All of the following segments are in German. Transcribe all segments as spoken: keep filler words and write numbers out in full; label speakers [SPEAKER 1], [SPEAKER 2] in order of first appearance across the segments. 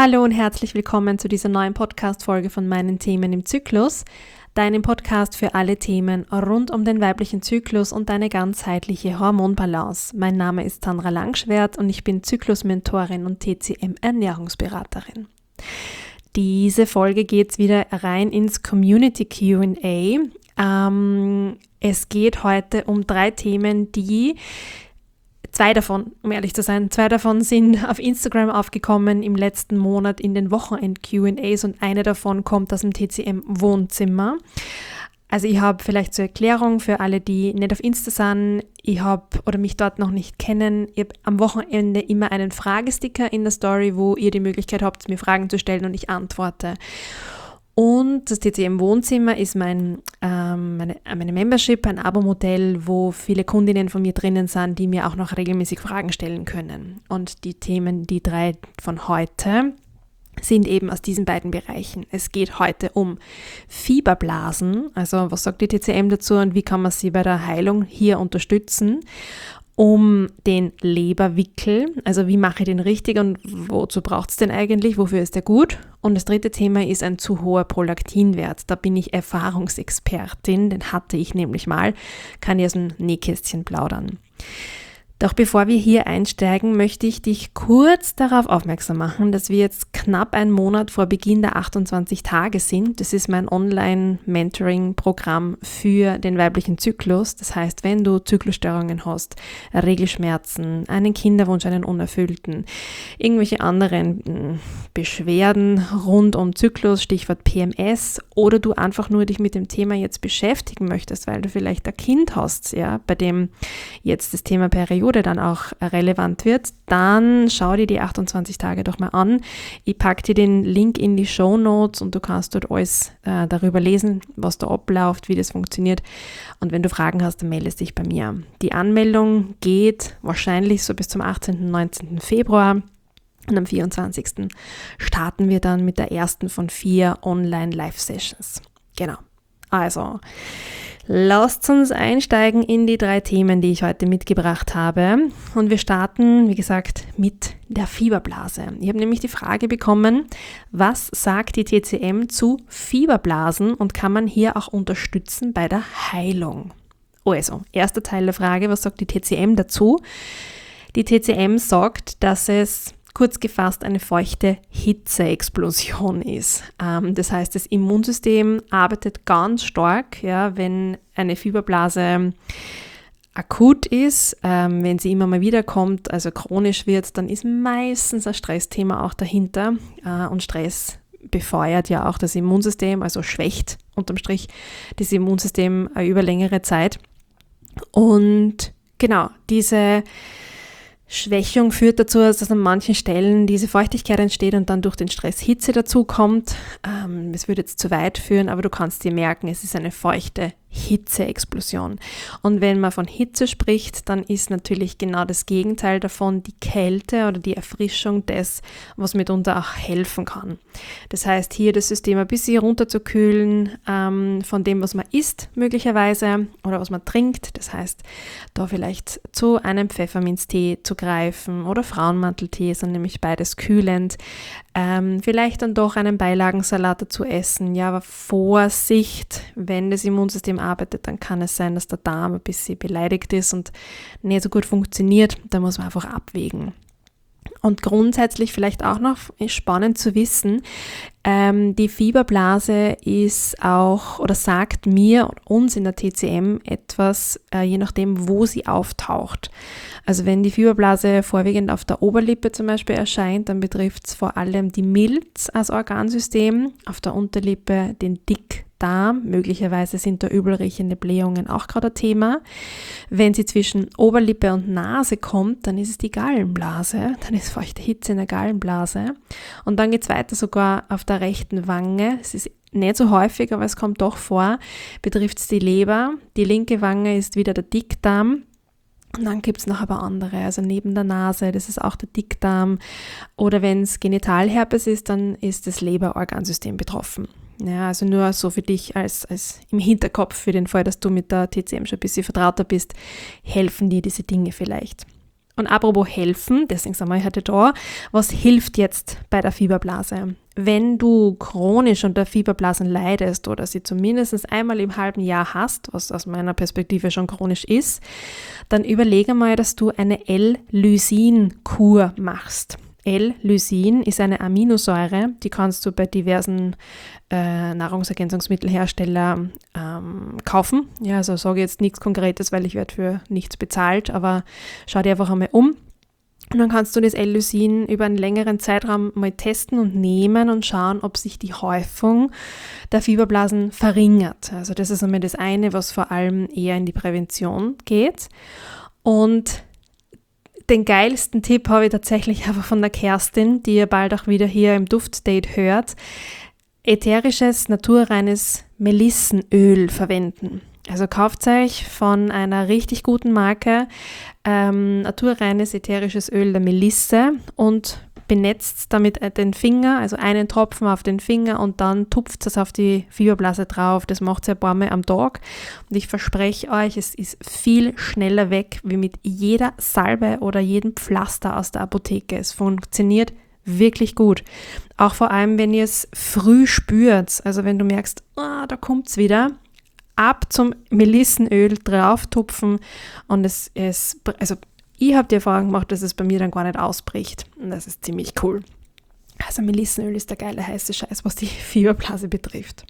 [SPEAKER 1] Hallo und herzlich willkommen zu dieser neuen Podcast-Folge von meinen Themen im Zyklus, deinem Podcast für alle Themen rund um den weiblichen Zyklus und deine ganzheitliche Hormonbalance. Mein Name ist Sandra Langschwert und ich bin Zyklusmentorin und T C M-Ernährungsberaterin. Diese Folge geht wieder rein ins Community Q and A. Ähm, es geht heute um drei Themen, die Zwei davon, um ehrlich zu sein, zwei davon sind auf Instagram aufgekommen im letzten Monat in den Wochenend-Q and As und eine davon kommt aus dem T C M-Wohnzimmer. Also ich habe vielleicht zur Erklärung für alle, die nicht auf Insta sind, ich habe oder mich dort noch nicht kennen, ich habe am Wochenende immer einen Fragesticker in der Story, wo ihr die Möglichkeit habt, mir Fragen zu stellen und ich antworte. Und das T C M-Wohnzimmer ist mein, ähm, meine, meine Membership, ein Abo-Modell, wo viele Kundinnen von mir drinnen sind, die mir auch noch regelmäßig Fragen stellen können. Und die Themen, die drei von heute, sind eben aus diesen beiden Bereichen. Es geht heute um Fieberblasen, also was sagt die T C M dazu und wie kann man sie bei der Heilung hier unterstützen? Um den Leberwickel, also wie mache ich den richtig und wozu braucht es den eigentlich, wofür ist der gut? Und das dritte Thema ist ein zu hoher Prolaktinwert. Da bin ich Erfahrungsexpertin, den hatte ich nämlich mal, kann ich aus dem Nähkästchen plaudern. Doch bevor wir hier einsteigen, möchte ich dich kurz darauf aufmerksam machen, dass wir jetzt knapp einen Monat vor Beginn der achtundzwanzig Tage sind. Das ist mein Online-Mentoring-Programm für den weiblichen Zyklus. Das heißt, wenn du Zyklusstörungen hast, Regelschmerzen, einen Kinderwunsch, einen unerfüllten, irgendwelche anderen Beschwerden rund um Zyklus, Stichwort P M S, oder du einfach nur dich mit dem Thema jetzt beschäftigen möchtest, weil du vielleicht ein Kind hast, ja, bei dem jetzt das Thema Periode dann auch relevant wird, dann schau dir die achtundzwanzig Tage doch mal an. Ich packe dir den Link in die Shownotes und du kannst dort alles äh, darüber lesen, was da abläuft, wie das funktioniert. Und wenn du Fragen hast, dann meldest dich bei mir. Die Anmeldung geht wahrscheinlich so bis zum achtzehnten und neunzehnten Februar. Und am vierundzwanzigsten starten wir dann mit der ersten von vier Online-Live-Sessions. Genau. Also, lasst uns einsteigen in die drei Themen, die ich heute mitgebracht habe. Und wir starten, wie gesagt, mit der Fieberblase. Ich habe nämlich die Frage bekommen, was sagt die T C M zu Fieberblasen und kann man hier auch unterstützen bei der Heilung? Also, erster Teil der Frage, was sagt die T C M dazu? Die T C M sagt, dass es kurz gefasst eine feuchte Hitzeexplosion ist. Ähm, das heißt, das Immunsystem arbeitet ganz stark, ja, wenn eine Fieberblase akut ist, ähm, wenn sie immer mal wieder kommt, also chronisch wird, dann ist meistens ein Stressthema auch dahinter äh, und Stress befeuert ja auch das Immunsystem, also schwächt unterm Strich das Immunsystem äh, über längere Zeit. Und genau, diese Schwächung führt dazu, dass an manchen Stellen diese Feuchtigkeit entsteht und dann durch den Stress Hitze dazu kommt. Ähm, das würde jetzt zu weit führen, aber du kannst dir merken, es ist eine feuchte Hitzeexplosion. Und wenn man von Hitze spricht, dann ist natürlich genau das Gegenteil davon die Kälte oder die Erfrischung des, was mitunter auch helfen kann. Das heißt, hier das System ein bisschen runterzukühlen ähm, von dem, was man isst möglicherweise oder was man trinkt. Das heißt, da vielleicht zu einem Pfefferminztee zu greifen oder Frauenmanteltee, sind nämlich beides kühlend. Ähm, vielleicht dann doch einen Beilagensalat dazu essen. Ja, aber Vorsicht, wenn das Immunsystem arbeitet, dann kann es sein, dass der Darm ein bisschen beleidigt ist und nicht so gut funktioniert. Da muss man einfach abwägen. Und grundsätzlich vielleicht auch noch spannend zu wissen, ähm, die Fieberblase ist auch oder sagt mir und uns in der T C M etwas, äh, je nachdem, wo sie auftaucht. Also wenn die Fieberblase vorwiegend auf der Oberlippe zum Beispiel erscheint, dann betrifft es vor allem die Milz als Organsystem, auf der Unterlippe den Dickdarm, möglicherweise sind da übelriechende Blähungen auch gerade ein Thema. Wenn sie zwischen Oberlippe und Nase kommt, dann ist es die Gallenblase, dann ist feuchte Hitze in der Gallenblase und dann geht es weiter sogar auf der rechten Wange. Es ist nicht so häufig, aber es kommt doch vor, betrifft es die Leber, die linke Wange ist wieder der Dickdarm. Und dann gibt es noch aber andere, also neben der Nase, das ist auch der Dickdarm. Oder wenn es Genitalherpes ist, dann ist das Leberorgansystem betroffen. Ja, also nur so für dich als, als im Hinterkopf, für den Fall, dass du mit der T C M schon ein bisschen vertrauter bist, helfen dir diese Dinge vielleicht. Und apropos helfen, deswegen sind wir heute da, was hilft jetzt bei der Fieberblase? Wenn du chronisch unter Fieberblasen leidest oder sie zumindest einmal im halben Jahr hast, was aus meiner Perspektive schon chronisch ist, dann überlege mal, dass du eine L-Lysin-Kur machst. L-Lysin ist eine Aminosäure, die kannst du bei diversen äh, Nahrungsergänzungsmittelherstellern ähm, kaufen. Ja, also sage jetzt nichts Konkretes, weil ich werde für nichts bezahlt, aber schau dir einfach einmal um. Und dann kannst du das L-Lysin über einen längeren Zeitraum mal testen und nehmen und schauen, ob sich die Häufung der Fieberblasen verringert. Also das ist einmal das eine, was vor allem eher in die Prävention geht. Und den geilsten Tipp habe ich tatsächlich einfach von der Kerstin, die ihr bald auch wieder hier im Duftdate hört. Ätherisches, naturreines Melissenöl verwenden. Also kauft euch von einer richtig guten Marke ähm, naturreines ätherisches Öl der Melisse und benetzt damit den Finger, also einen Tropfen auf den Finger und dann tupft es auf die Fieberblase drauf. Das macht ihr ein paar Mal am Tag und ich verspreche euch, es ist viel schneller weg wie mit jeder Salbe oder jedem Pflaster aus der Apotheke. Es funktioniert wirklich gut. Auch vor allem, wenn ihr es früh spürt, also wenn du merkst, oh, da kommt es wieder, ab zum Melissenöl drauf tupfen und es ist, also ich habe die Erfahrung gemacht, dass es bei mir dann gar nicht ausbricht und das ist ziemlich cool. Also Melissenöl ist der geile heiße Scheiß, was die Fieberblase betrifft.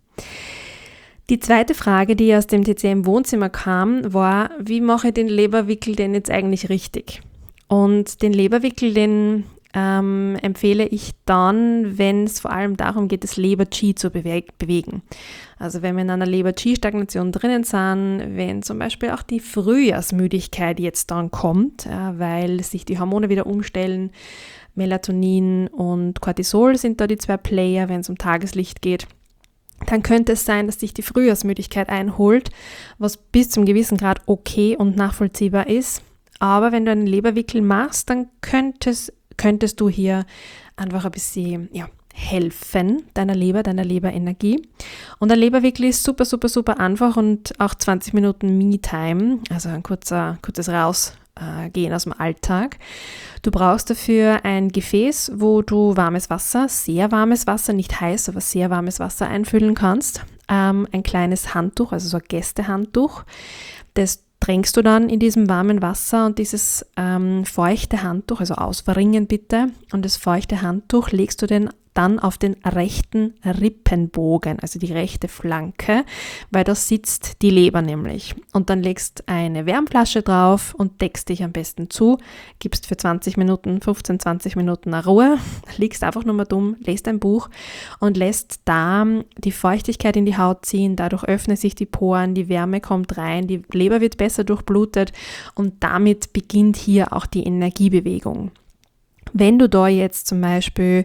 [SPEAKER 1] Die zweite Frage, die aus dem T C M-Wohnzimmer kam, war, wie mache ich den Leberwickel denn jetzt eigentlich richtig? Und den Leberwickel, den ähm, empfehle ich dann, wenn es vor allem darum geht, das Leber-Qi zu bewe- bewegen. Also wenn wir in einer Leber-Qi-Stagnation drinnen sind, wenn zum Beispiel auch die Frühjahrsmüdigkeit jetzt dann kommt, ja, weil sich die Hormone wieder umstellen, Melatonin und Cortisol sind da die zwei Player, wenn es um Tageslicht geht, dann könnte es sein, dass sich die Frühjahrsmüdigkeit einholt, was bis zum gewissen Grad okay und nachvollziehbar ist. Aber wenn du einen Leberwickel machst, dann könntest, könntest du hier einfach ein bisschen ja, helfen, deiner Leber, deiner Leberenergie. Und ein Leberwickel ist super, super, super einfach und auch zwanzig Minuten Me-Time, also ein kurzer, kurzes Rausgehen aus dem Alltag. Du brauchst dafür ein Gefäß, wo du warmes Wasser, sehr warmes Wasser, nicht heiß, aber sehr warmes Wasser einfüllen kannst. Ähm, ein kleines Handtuch, also so ein Gästehandtuch, das tränkst du dann in diesem warmen Wasser und dieses ähm, feuchte Handtuch, also auswringen bitte, und das feuchte Handtuch legst du den dann auf den rechten Rippenbogen, also die rechte Flanke, weil da sitzt die Leber nämlich. Und dann legst eine Wärmflasche drauf und deckst dich am besten zu, gibst für zwanzig Minuten, fünfzehn, zwanzig Minuten eine Ruhe, liegst einfach nur mal dumm, lest ein Buch und lässt da die Feuchtigkeit in die Haut ziehen, dadurch öffnen sich die Poren, die Wärme kommt rein, die Leber wird besser durchblutet und damit beginnt hier auch die Energiebewegung. Wenn du da jetzt zum Beispiel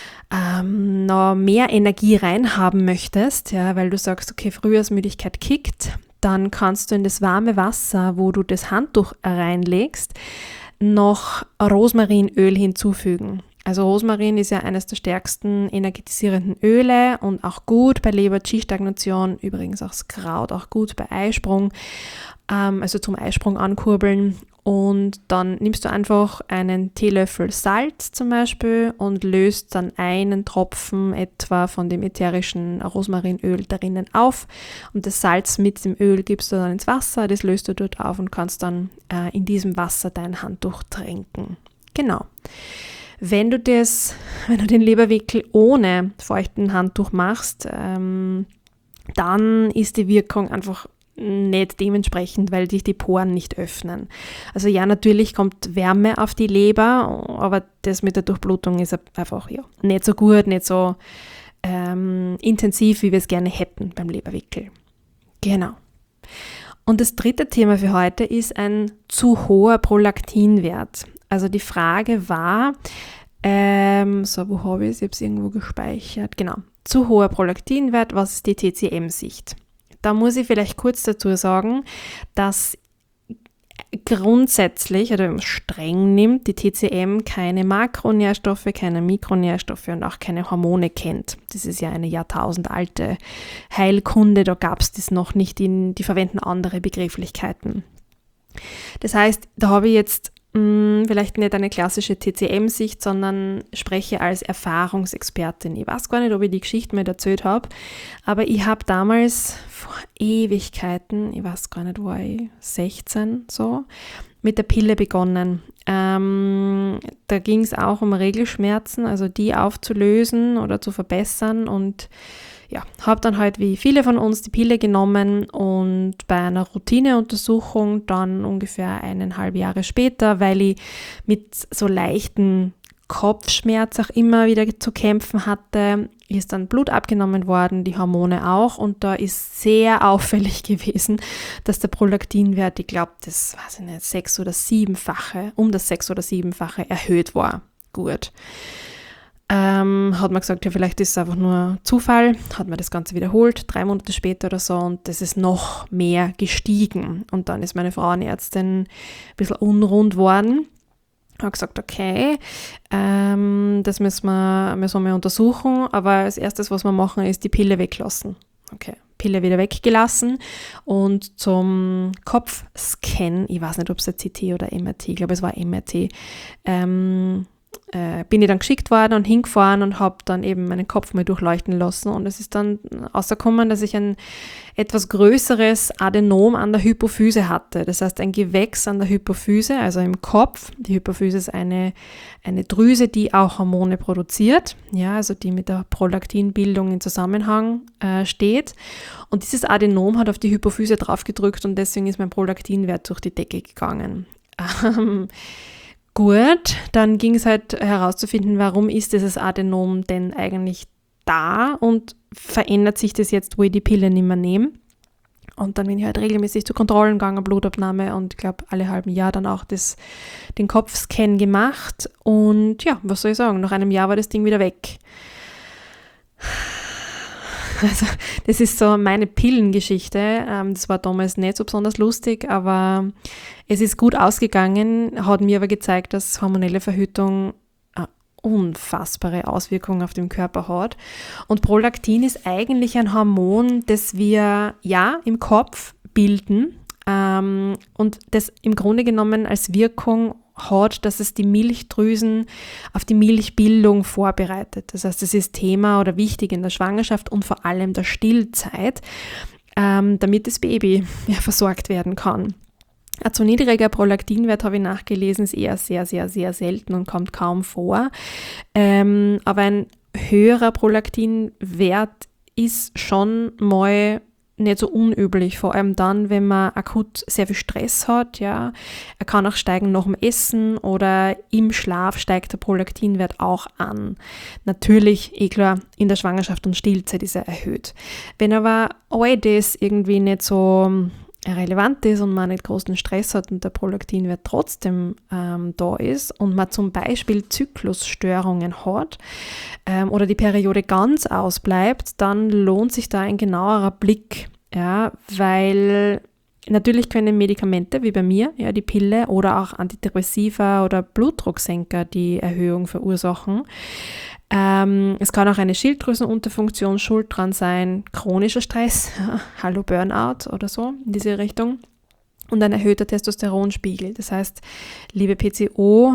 [SPEAKER 1] Ähm, noch mehr Energie reinhaben möchtest, ja, weil du sagst, okay, Frühjahrsmüdigkeit kickt, dann kannst du in das warme Wasser, wo du das Handtuch reinlegst, noch Rosmarinöl hinzufügen. Also Rosmarin ist ja eines der stärksten energetisierenden Öle und auch gut bei Leber-Qi-Stagnation, übrigens auch das Kraut, auch gut bei Eisprung, ähm, also zum Eisprung ankurbeln. Und dann nimmst du einfach einen Teelöffel Salz zum Beispiel und löst dann einen Tropfen etwa von dem ätherischen Rosmarinöl darinnen auf. Und das Salz mit dem Öl gibst du dann ins Wasser, das löst du dort auf und kannst dann äh, in diesem Wasser dein Handtuch tränken. Genau. Wenn du das, wenn du den Leberwickel ohne feuchten Handtuch machst, ähm, dann ist die Wirkung einfach nicht dementsprechend, weil sich die Poren nicht öffnen. Also ja, natürlich kommt Wärme auf die Leber, aber das mit der Durchblutung ist einfach ja, nicht so gut, nicht so ähm, intensiv, wie wir es gerne hätten beim Leberwickel. Genau. Und das dritte Thema für heute ist ein zu hoher Prolaktinwert. Also die Frage war, ähm, so, wo habe ich es? Ich habe es irgendwo gespeichert. Genau. Zu hoher Prolaktinwert, was ist die T C M-Sicht? Da muss ich vielleicht kurz dazu sagen, dass grundsätzlich, oder wenn man es streng nimmt, die T C M keine Makronährstoffe, keine Mikronährstoffe und auch keine Hormone kennt. Das ist ja eine jahrtausendalte Heilkunde, da gab es das noch nicht, in, die verwenden andere Begrifflichkeiten. Das heißt, da habe ich jetzt mh, vielleicht nicht eine klassische T C M-Sicht, sondern spreche als Erfahrungsexpertin. Ich weiß gar nicht, ob ich die Geschichte mal erzählt habe, aber ich habe damals vor Ewigkeiten, ich weiß gar nicht, war ich sechzehn so, mit der Pille begonnen. Ähm, da ging es auch um Regelschmerzen, also die aufzulösen oder zu verbessern, und ja, habe dann halt wie viele von uns die Pille genommen, und bei einer Routineuntersuchung dann ungefähr eineinhalb Jahre später, weil ich mit so leichten Kopfschmerz auch immer wieder zu kämpfen hatte, ist dann Blut abgenommen worden, die Hormone auch, und da ist sehr auffällig gewesen, dass der Prolaktinwert, ich glaube, das weiß ich nicht, sechs- oder siebenfache, um das sechs- oder siebenfache erhöht war. Gut. Ähm, hat man gesagt, ja, vielleicht ist es einfach nur Zufall, hat man das Ganze wiederholt, drei Monate später oder so, und das ist noch mehr gestiegen. Und dann ist meine Frauenärztin ein bisschen unrund worden, hat gesagt, okay, ähm, das müssen wir, müssen wir mal untersuchen, aber als erstes, was wir machen, ist die Pille weglassen. Okay, Pille wieder weggelassen und zum Kopfscan, ich weiß nicht, ob es ein C T oder M R T, ich glaube, es war M R T, ähm, Äh, bin ich dann geschickt worden und hingefahren und habe dann eben meinen Kopf mal durchleuchten lassen, und es ist dann rausgekommen, dass ich ein etwas größeres Adenom an der Hypophyse hatte. Das heißt, ein Gewächs an der Hypophyse, also im Kopf. Die Hypophyse ist eine, eine Drüse, die auch Hormone produziert, ja, also die mit der Prolaktinbildung in Zusammenhang äh, steht. Und dieses Adenom hat auf die Hypophyse draufgedrückt, und deswegen ist mein Prolaktinwert durch die Decke gegangen. Ähm, Gut, dann ging es halt herauszufinden, warum ist dieses Adenom denn eigentlich da und verändert sich das jetzt, wo ich die Pille nicht mehr nehme. Und dann bin ich halt regelmäßig zu Kontrollen gegangen, Blutabnahme, und ich glaube alle halben Jahr dann auch das, den Kopfscan gemacht. Und ja, was soll ich sagen, nach einem Jahr war das Ding wieder weg. Also das ist so meine Pillengeschichte. Das war damals nicht so besonders lustig, aber es ist gut ausgegangen, hat mir aber gezeigt, dass hormonelle Verhütung eine unfassbare Auswirkungen auf den Körper hat. Und Prolaktin ist eigentlich ein Hormon, das wir ja im Kopf bilden ähm, und das im Grunde genommen als Wirkung hat, dass es die Milchdrüsen auf die Milchbildung vorbereitet. Das heißt, es ist Thema oder wichtig in der Schwangerschaft und vor allem der Stillzeit, ähm, damit das Baby ja, versorgt werden kann. Ein zu niedriger Prolaktinwert, habe ich nachgelesen, ist eher sehr, sehr, sehr selten und kommt kaum vor. Ähm, aber ein höherer Prolaktinwert ist schon mal nicht so unüblich, vor allem dann, wenn man akut sehr viel Stress hat, ja. Er kann auch steigen nach dem Essen, oder im Schlaf steigt der Prolaktinwert auch an. Natürlich, eh klar, in der Schwangerschaft und Stillzeit ist er erhöht. Wenn aber all das irgendwie nicht so relevant ist und man nicht großen Stress hat und der Prolaktinwert trotzdem ähm, da ist und man zum Beispiel Zyklusstörungen hat ähm, oder die Periode ganz ausbleibt, dann lohnt sich da ein genauerer Blick, ja, weil natürlich können Medikamente wie bei mir, ja, die Pille oder auch Antidepressiva oder Blutdrucksenker die Erhöhung verursachen. Ähm, es kann auch eine Schilddrüsenunterfunktion schuld dran sein, chronischer Stress, hallo Burnout oder so in diese Richtung, und ein erhöhter Testosteronspiegel. Das heißt, liebe P C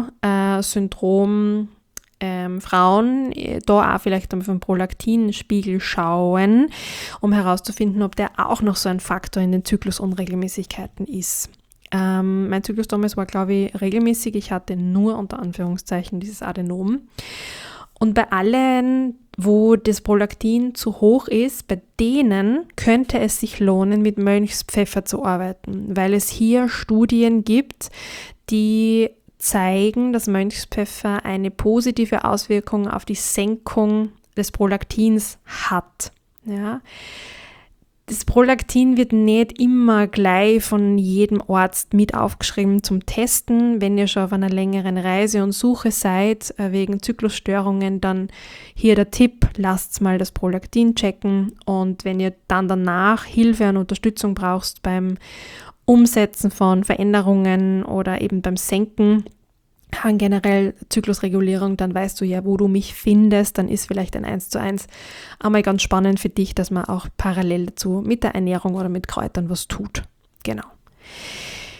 [SPEAKER 1] O-Syndrom, ähm, Frauen, da auch vielleicht auf den Prolaktinspiegel schauen, um herauszufinden, ob der auch noch so ein Faktor in den Zyklusunregelmäßigkeiten ist. Ähm, mein Zyklus damals war, glaube ich, regelmäßig. Ich hatte nur unter Anführungszeichen dieses Adenom. Und bei allen, wo das Prolaktin zu hoch ist, bei denen könnte es sich lohnen, mit Mönchspfeffer zu arbeiten, weil es hier Studien gibt, die zeigen, dass Mönchspfeffer eine positive Auswirkung auf die Senkung des Prolaktins hat. Ja. Das Prolaktin wird nicht immer gleich von jedem Arzt mit aufgeschrieben zum Testen. Wenn ihr schon auf einer längeren Reise und Suche seid wegen Zyklusstörungen, dann hier der Tipp, lasst mal das Prolaktin checken, und wenn ihr dann danach Hilfe und Unterstützung braucht beim Umsetzen von Veränderungen oder eben beim Senken an generell Zyklusregulierung, dann weißt du ja, wo du mich findest. Dann ist vielleicht ein eins zu eins einmal ganz spannend für dich, dass man auch parallel dazu mit der Ernährung oder mit Kräutern was tut. Genau.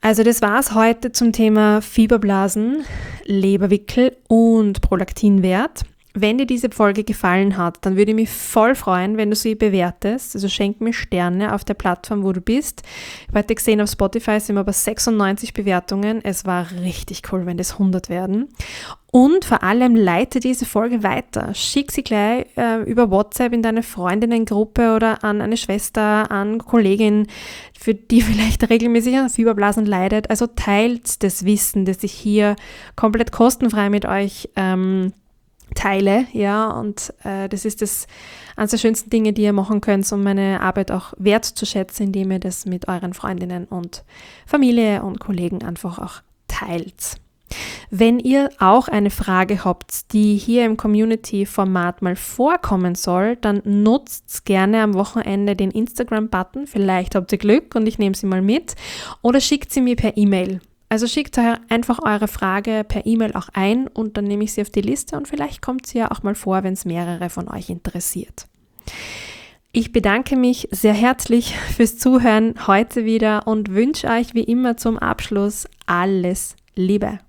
[SPEAKER 1] Also das war's heute zum Thema Fieberblasen, Leberwickel und Prolaktinwert. Wenn dir diese Folge gefallen hat, dann würde ich mich voll freuen, wenn du sie bewertest. Also schenk mir Sterne auf der Plattform, wo du bist. Ich habe heute gesehen, auf Spotify sind wir bei sechsundneunzig Bewertungen. Es war richtig cool, wenn das hundert werden. Und vor allem leite diese Folge weiter. Schick sie gleich äh, über WhatsApp in deine Freundinnengruppe oder an eine Schwester, an Kollegin, für die vielleicht regelmäßig an Fieberblasen leidet. Also teilt das Wissen, das ich hier komplett kostenfrei mit euch ähm, teile, ja, und äh, das ist das eines der schönsten Dinge, die ihr machen könnt, um meine Arbeit auch wertzuschätzen, indem ihr das mit euren Freundinnen und Familie und Kollegen einfach auch teilt. Wenn ihr auch eine Frage habt, die hier im Community-Format mal vorkommen soll, dann nutzt gerne am Wochenende den Instagram-Button, vielleicht habt ihr Glück und ich nehme sie mal mit, oder schickt sie mir per E-Mail. Also schickt einfach eure Frage per E-Mail auch ein und dann nehme ich sie auf die Liste und vielleicht kommt sie ja auch mal vor, wenn es mehrere von euch interessiert. Ich bedanke mich sehr herzlich fürs Zuhören heute wieder und wünsche euch wie immer zum Abschluss alles Liebe.